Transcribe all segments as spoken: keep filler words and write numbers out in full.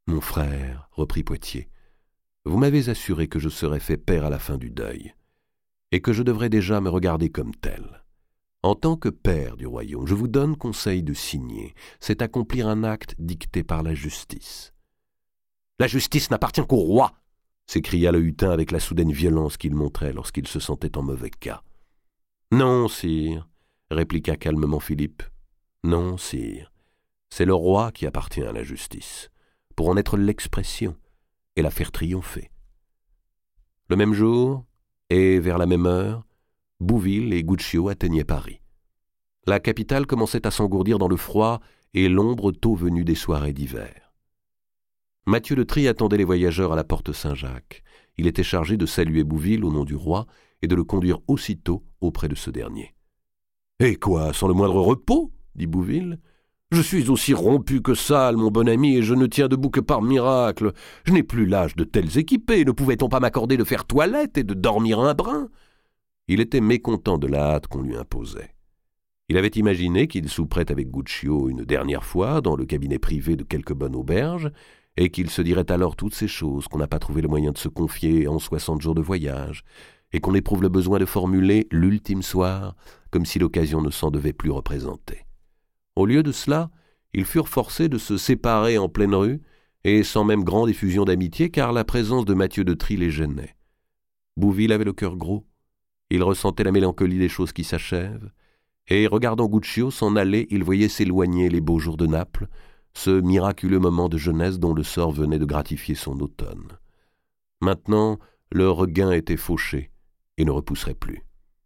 « Mon frère, reprit Poitiers, vous m'avez assuré que je serais fait père à la fin du deuil, et que je devrais déjà me regarder comme tel. En tant que père du royaume, je vous donne conseil de signer. C'est accomplir un acte dicté par la justice. »« La justice n'appartient qu'au roi !» s'écria le hutin avec la soudaine violence qu'il montrait lorsqu'il se sentait en mauvais cas. « Non, sire, » répliqua calmement Philippe. « Non, sire, c'est le roi qui appartient à la justice, pour en être l'expression et la faire triompher. » Le même jour, et vers la même heure, Bouville et Guccio atteignaient Paris. La capitale commençait à s'engourdir dans le froid et l'ombre tôt venue des soirées d'hiver. Mathieu de Trie attendait les voyageurs à la porte Saint-Jacques. Il était chargé de saluer Bouville au nom du roi et de le conduire aussitôt auprès de ce dernier. « Eh quoi, sans le moindre repos ?» dit Bouville. « Je suis aussi rompu que sale, mon bon ami, et je ne tiens debout que par miracle. Je n'ai plus l'âge de tels équipés. Ne pouvait-on pas m'accorder de faire toilette et de dormir un brin ?» Il était mécontent de la hâte qu'on lui imposait. Il avait imaginé qu'il souperait avec Guccio une dernière fois dans le cabinet privé de quelque bonne auberge, et qu'il se dirait alors toutes ces choses qu'on n'a pas trouvé le moyen de se confier en soixante jours de voyage, et qu'on éprouve le besoin de formuler l'ultime soir, comme si l'occasion ne s'en devait plus représenter. Au lieu de cela, ils furent forcés de se séparer en pleine rue, et sans même grande effusion d'amitié, car la présence de Mathieu de Trie les gênait. Bouville avait le cœur gros. Il ressentait la mélancolie des choses qui s'achèvent, et, regardant Guccio s'en aller, il voyait s'éloigner les beaux jours de Naples, ce miraculeux moment de jeunesse dont le sort venait de gratifier son automne. Maintenant, le regain était fauché et ne repousserait plus.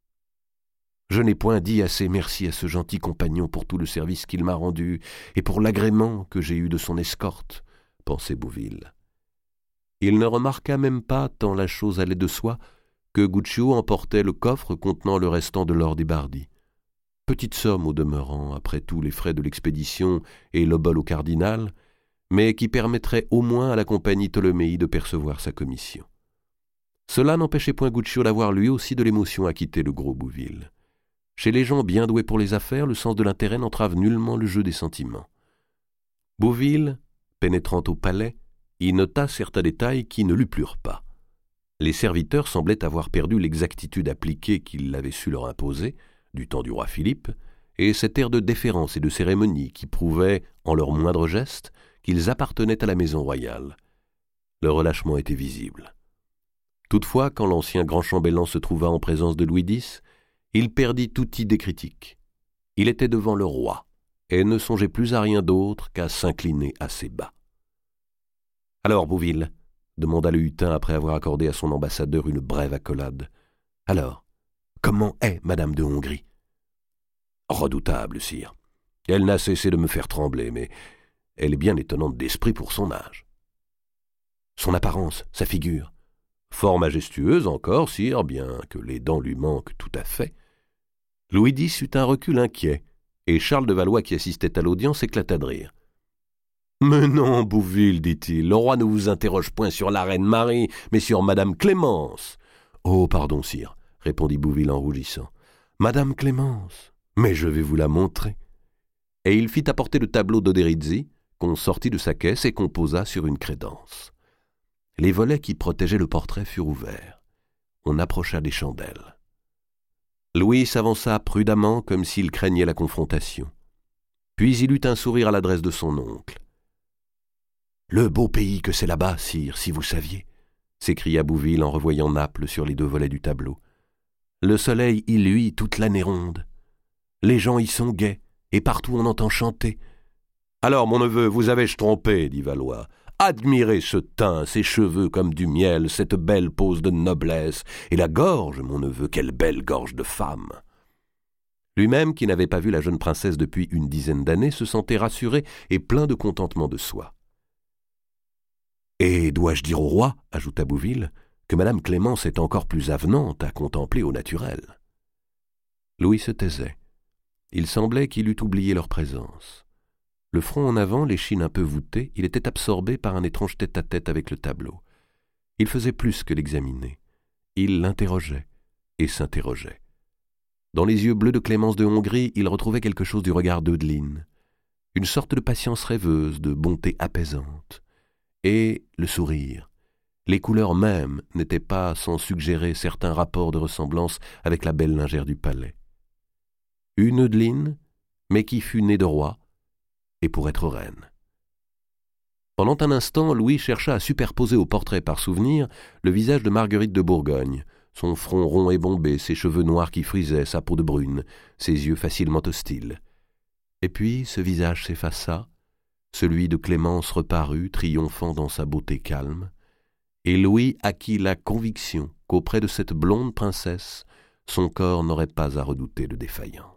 « Je n'ai point dit assez merci à ce gentil compagnon pour tout le service qu'il m'a rendu et pour l'agrément que j'ai eu de son escorte, » pensait Bouville. Il ne remarqua même pas, tant la chose allait de soi, que Guccio emportait le coffre contenant le restant de l'or des Bardis. Petite somme au demeurant, après tous les frais de l'expédition et l'obole au cardinal, mais qui permettrait au moins à la compagnie Ptoléméi de percevoir sa commission. Cela n'empêchait point Guccio d'avoir lui aussi de l'émotion à quitter le gros Bouville. Chez les gens bien doués pour les affaires, le sens de l'intérêt n'entrave nullement le jeu des sentiments. Bouville, pénétrant au palais, y nota certains détails qui ne lui plurent pas. Les serviteurs semblaient avoir perdu l'exactitude appliquée qu'il avait su leur imposer, du temps du roi Philippe, et cet air de déférence et de cérémonie qui prouvait, en leurs moindres gestes, qu'ils appartenaient à la maison royale. Le relâchement était visible. Toutefois, quand l'ancien grand chambellan se trouva en présence de Louis dix, il perdit toute idée critique. Il était devant le roi, et ne songeait plus à rien d'autre qu'à s'incliner assez bas. « Alors, Bouville ?» demanda le hutin après avoir accordé à son ambassadeur une brève accolade. « Alors, comment est Madame de Hongrie ?»« Redoutable, sire. Elle n'a cessé de me faire trembler, mais elle est bien étonnante d'esprit pour son âge. »« Son apparence, sa figure ?»« Fort majestueuse encore, sire, bien que les dents lui manquent tout à fait. » Louis dix eut un recul inquiet, et Charles de Valois, qui assistait à l'audience, éclata de rire. « Mais non, Bouville, dit-il, le roi ne vous interroge point sur la reine Marie, mais sur Madame Clémence. »« Oh, pardon, sire, » répondit Bouville en rougissant. « Madame Clémence, mais je vais vous la montrer. » Et il fit apporter le tableau d'Oderizzi, qu'on sortit de sa caisse et qu'on posa sur une crédence. Les volets qui protégeaient le portrait furent ouverts. On approcha des chandelles. Louis s'avança prudemment comme s'il craignait la confrontation. Puis il eut un sourire à l'adresse de son oncle. « Le beau pays que c'est là-bas, sire, si vous saviez !» s'écria Bouville en revoyant Naples sur les deux volets du tableau. « Le soleil y luit toute l'année ronde. Les gens y sont gais, et partout on entend chanter. »« Alors, mon neveu, vous avais-je trompé, dit Valois. Admirez ce teint, ces cheveux comme du miel, cette belle pose de noblesse, et la gorge, mon neveu, quelle belle gorge de femme !» Lui-même, qui n'avait pas vu la jeune princesse depuis une dizaine d'années, se sentait rassuré et plein de contentement de soi. « Et dois-je dire au roi, ajouta Bouville, que Madame Clémence est encore plus avenante à contempler au naturel. » Louis se taisait. Il semblait qu'il eût oublié leur présence. Le front en avant, l'échine un peu voûtée, il était absorbé par un étrange tête-à-tête avec le tableau. Il faisait plus que l'examiner. Il l'interrogeait et s'interrogeait. Dans les yeux bleus de Clémence de Hongrie, il retrouvait quelque chose du regard d'Eudeline, une sorte de patience rêveuse, de bonté apaisante. Et le sourire. Les couleurs mêmes n'étaient pas sans suggérer certains rapports de ressemblance avec la belle lingère du palais. Une Eudeline, mais qui fut née de roi, et pour être reine. Pendant un instant, Louis chercha à superposer au portrait par souvenir le visage de Marguerite de Bourgogne, son front rond et bombé, ses cheveux noirs qui frisaient, sa peau de brune, ses yeux facilement hostiles. Et puis ce visage s'effaça, celui de Clémence reparut, triomphant dans sa beauté calme, et Louis acquit la conviction qu'auprès de cette blonde princesse, son corps n'aurait pas à redouter de défaillance.